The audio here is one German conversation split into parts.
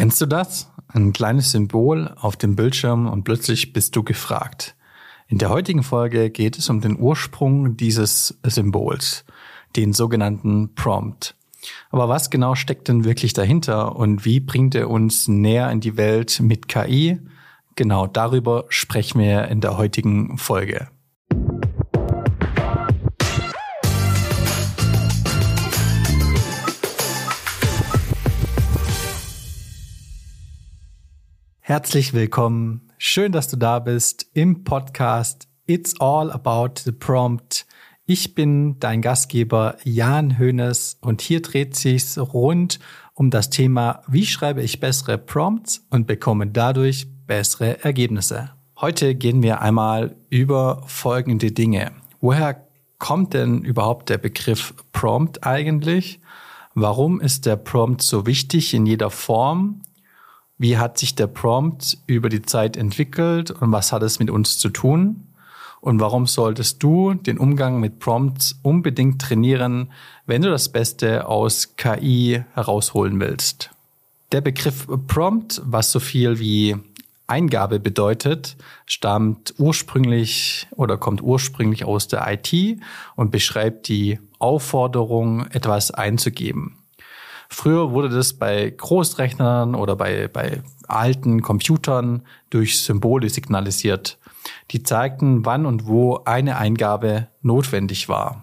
Kennst du das? Ein kleines Symbol auf dem Bildschirm und plötzlich bist du gefragt. In der heutigen Folge geht es um den Ursprung dieses Symbols, den sogenannten Prompt. Aber was genau steckt denn wirklich dahinter und wie bringt er uns näher in die Welt mit KI? Genau darüber sprechen wir in der heutigen Folge. Herzlich willkommen. Schön, dass du da bist im Podcast It's All About the Prompt. Ich bin dein Gastgeber Jan Hoeneß und hier dreht sich's rund um das Thema, wie schreibe ich bessere Prompts und bekomme dadurch bessere Ergebnisse. Heute gehen wir einmal über folgende Dinge. Woher kommt denn überhaupt der Begriff Prompt eigentlich? Warum ist der Prompt so wichtig in jeder Form? Wie hat sich der Prompt über die Zeit entwickelt und was hat es mit uns zu tun? Und warum solltest du den Umgang mit Prompts unbedingt trainieren, wenn du das Beste aus KI herausholen willst? Der Begriff Prompt, was so viel wie Eingabe bedeutet, kommt ursprünglich aus der IT und beschreibt die Aufforderung, etwas einzugeben. Früher wurde das bei Großrechnern oder bei alten Computern durch Symbole signalisiert. Die zeigten, wann und wo eine Eingabe notwendig war.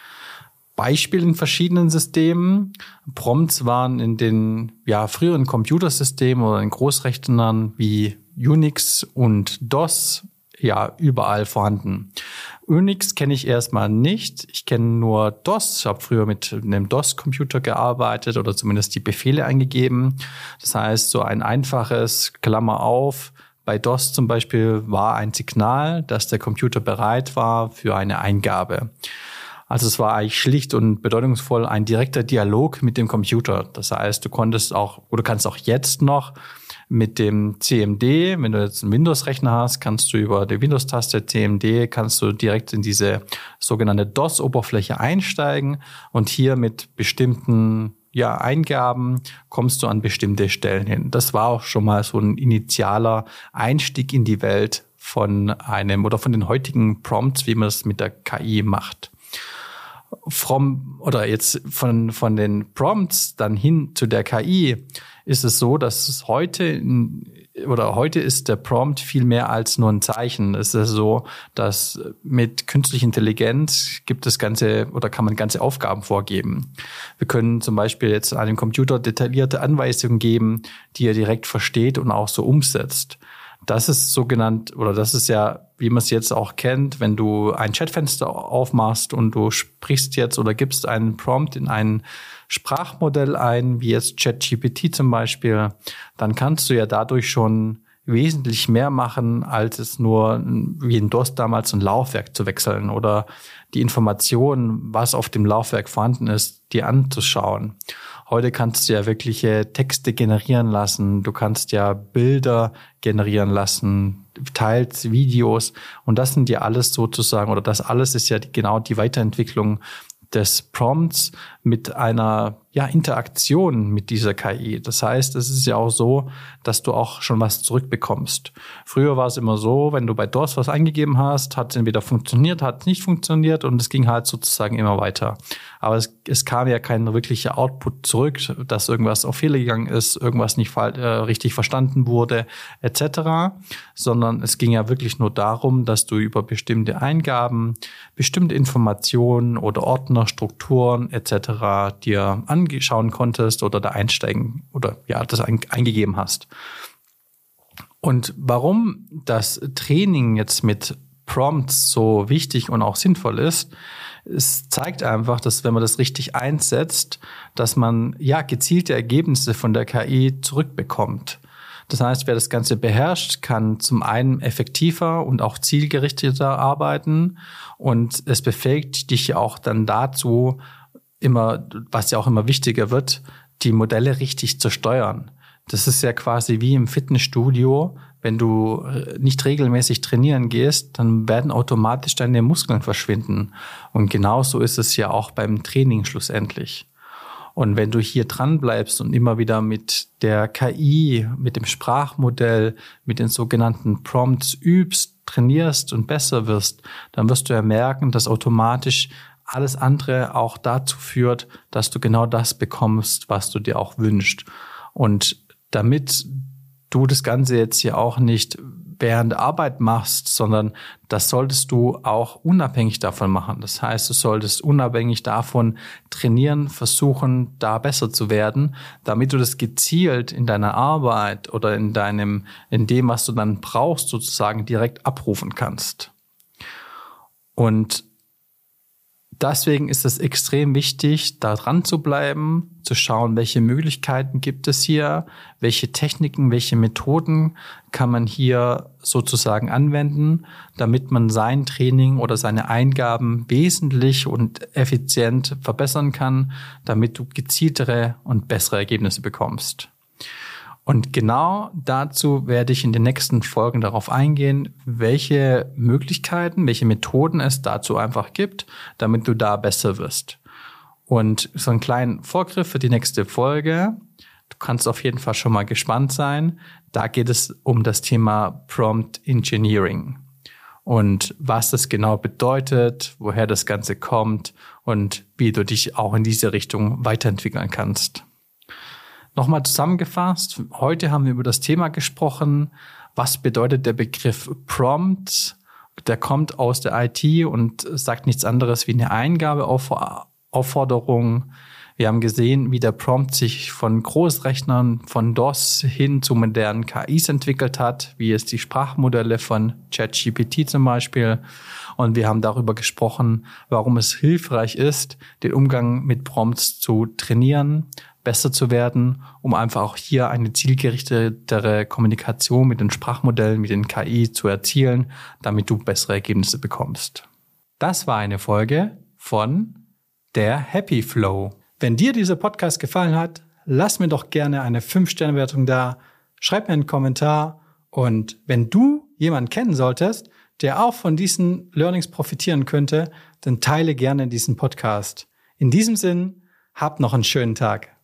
Beispiel in verschiedenen Systemen. Prompts waren in den früheren Computersystemen oder in Großrechnern wie Unix und DOS überall vorhanden. Unix kenne ich erstmal nicht. Ich kenne nur DOS. Ich habe früher mit einem DOS-Computer gearbeitet oder zumindest die Befehle eingegeben. Das heißt, so ein einfaches Klammer auf. Bei DOS zum Beispiel war ein Signal, dass der Computer bereit war für eine Eingabe. Also es war eigentlich schlicht und bedeutungsvoll ein direkter Dialog mit dem Computer. Das heißt, du kannst auch jetzt noch mit dem CMD, wenn du jetzt einen Windows-Rechner hast, kannst du über die Windows-Taste CMD, kannst du direkt in diese sogenannte DOS-Oberfläche einsteigen und hier mit bestimmten Eingaben kommst du an bestimmte Stellen hin. Das war auch schon mal so ein initialer Einstieg in die Welt von den heutigen Prompts, wie man es mit der KI macht. Von den Prompts dann hin zu der KI ist es so, dass es heute ist der Prompt viel mehr als nur ein Zeichen. Es ist so, dass mit künstlicher Intelligenz kann man ganze Aufgaben vorgeben. Wir können zum Beispiel jetzt einem Computer detaillierte Anweisungen geben, die er direkt versteht und auch so umsetzt. Das ist wie man es jetzt auch kennt, wenn du ein Chatfenster aufmachst und du sprichst jetzt oder gibst einen Prompt in ein Sprachmodell ein, wie jetzt ChatGPT zum Beispiel, dann kannst du ja dadurch schon wesentlich mehr machen, als es nur wie in DOS damals ein Laufwerk zu wechseln oder die Information, was auf dem Laufwerk vorhanden ist, dir anzuschauen. Heute kannst du ja wirkliche Texte generieren lassen, du kannst ja Bilder generieren lassen, teils Videos und das sind ja alles sozusagen, oder das alles ist ja genau die Weiterentwicklung des Prompts mit einer Interaktion mit dieser KI. Das heißt, es ist ja auch so, dass du auch schon was zurückbekommst. Früher war es immer so, wenn du bei DOS was eingegeben hast, hat es entweder funktioniert, hat nicht funktioniert und es ging halt sozusagen immer weiter. Aber es kam ja kein wirklicher Output zurück, dass irgendwas auf Fehler gegangen ist, irgendwas nicht richtig verstanden wurde, etc., sondern es ging ja wirklich nur darum, dass du über bestimmte Eingaben, bestimmte Informationen oder Ordner, Strukturen etc. dir anschauen konntest oder da einsteigen oder das eingegeben hast. Und warum das Training jetzt mit Prompts so wichtig und auch sinnvoll ist, es zeigt einfach, dass wenn man das richtig einsetzt, dass man gezielte Ergebnisse von der KI zurückbekommt. Das heißt, wer das Ganze beherrscht, kann zum einen effektiver und auch zielgerichteter arbeiten und es befähigt dich ja auch dann dazu, was ja auch immer wichtiger wird, die Modelle richtig zu steuern. Das ist ja quasi wie im Fitnessstudio. Wenn du nicht regelmäßig trainieren gehst, dann werden automatisch deine Muskeln verschwinden. Und genauso ist es ja auch beim Training schlussendlich. Und wenn du hier dran bleibst und immer wieder mit der KI, mit dem Sprachmodell, mit den sogenannten Prompts übst, trainierst und besser wirst, dann wirst du ja merken, dass automatisch alles andere auch dazu führt, dass du genau das bekommst, was du dir auch wünschst. Und damit du das Ganze jetzt hier auch nicht während der Arbeit machst, sondern das solltest du auch unabhängig davon machen. Das heißt, du solltest unabhängig davon trainieren, versuchen, da besser zu werden, damit du das gezielt in deiner Arbeit oder in dem, was du dann brauchst, sozusagen direkt abrufen kannst. Und deswegen ist es extrem wichtig, da dran zu bleiben, zu schauen, welche Möglichkeiten gibt es hier, welche Techniken, welche Methoden kann man hier sozusagen anwenden, damit man sein Training oder seine Eingaben wesentlich und effizient verbessern kann, damit du gezieltere und bessere Ergebnisse bekommst. Und genau dazu werde ich in den nächsten Folgen darauf eingehen, welche Möglichkeiten, welche Methoden es dazu einfach gibt, damit du da besser wirst. Und so einen kleinen Vorgriff für die nächste Folge. Du kannst auf jeden Fall schon mal gespannt sein. Da geht es um das Thema Prompt Engineering und was das genau bedeutet, woher das Ganze kommt und wie du dich auch in diese Richtung weiterentwickeln kannst. Nochmal zusammengefasst, heute haben wir über das Thema gesprochen, was bedeutet der Begriff Prompt. Der kommt aus der IT und sagt nichts anderes wie eine Eingabeaufforderung. Wir haben gesehen, wie der Prompt sich von Großrechnern, von DOS hin zu modernen KIs entwickelt hat, wie es die Sprachmodelle von ChatGPT zum Beispiel. Und wir haben darüber gesprochen, warum es hilfreich ist, den Umgang mit Prompts zu trainieren, besser zu werden, um einfach auch hier eine zielgerichtetere Kommunikation mit den Sprachmodellen, mit den KI zu erzielen, damit du bessere Ergebnisse bekommst. Das war eine Folge von der Happy Flow. Wenn dir dieser Podcast gefallen hat, lass mir doch gerne eine 5-Sterne-Bewertung da, schreib mir einen Kommentar und wenn du jemanden kennen solltest, der auch von diesen Learnings profitieren könnte, dann teile gerne diesen Podcast. In diesem Sinn, hab noch einen schönen Tag.